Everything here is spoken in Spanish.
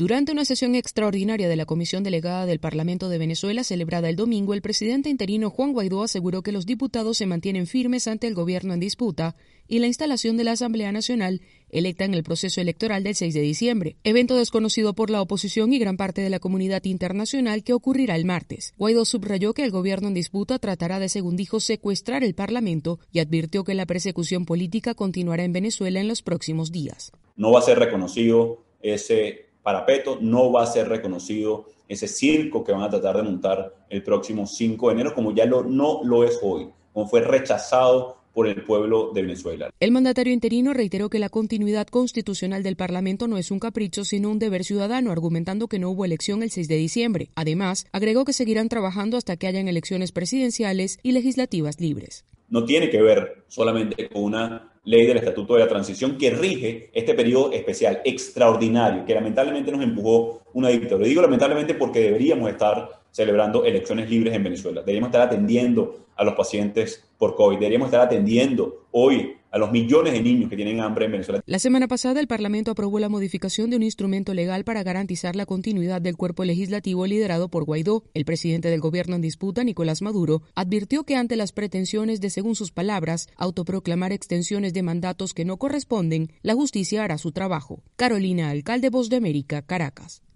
Durante una sesión extraordinaria de la Comisión Delegada del Parlamento de Venezuela celebrada el domingo, el presidente interino Juan Guaidó aseguró que los diputados se mantienen firmes ante el gobierno en disputa y la instalación de la Asamblea Nacional electa en el proceso electoral del 6 de diciembre, evento desconocido por la oposición y gran parte de la comunidad internacional que ocurrirá el martes. Guaidó subrayó que el gobierno en disputa tratará de, según dijo, secuestrar el Parlamento y advirtió que la persecución política continuará en Venezuela en los próximos días. No va a ser reconocido ese parapeto, no va a ser reconocido ese circo que van a tratar de montar el próximo 5 de enero, como ya no lo es hoy, como fue rechazado por el pueblo de Venezuela. El mandatario interino reiteró que la continuidad constitucional del Parlamento no es un capricho, sino un deber ciudadano, argumentando que no hubo elección el 6 de diciembre. Además, agregó que seguirán trabajando hasta que hayan elecciones presidenciales y legislativas libres. No tiene que ver solamente con una ley del Estatuto de la Transición que rige este periodo especial, extraordinario, que lamentablemente nos empujó una dictadura. Digo lamentablemente porque deberíamos estar celebrando elecciones libres en Venezuela. Deberíamos estar atendiendo a los pacientes por COVID. Deberíamos estar atendiendo hoy a los millones de niños que tienen hambre en Venezuela. La semana pasada, el Parlamento aprobó la modificación de un instrumento legal para garantizar la continuidad del cuerpo legislativo liderado por Guaidó. El presidente del gobierno en disputa, Nicolás Maduro, advirtió que ante las pretensiones de, según sus palabras, autoproclamar extensiones de mandatos que no corresponden, la justicia hará su trabajo. Carolina Alcalde, Voz de América, Caracas.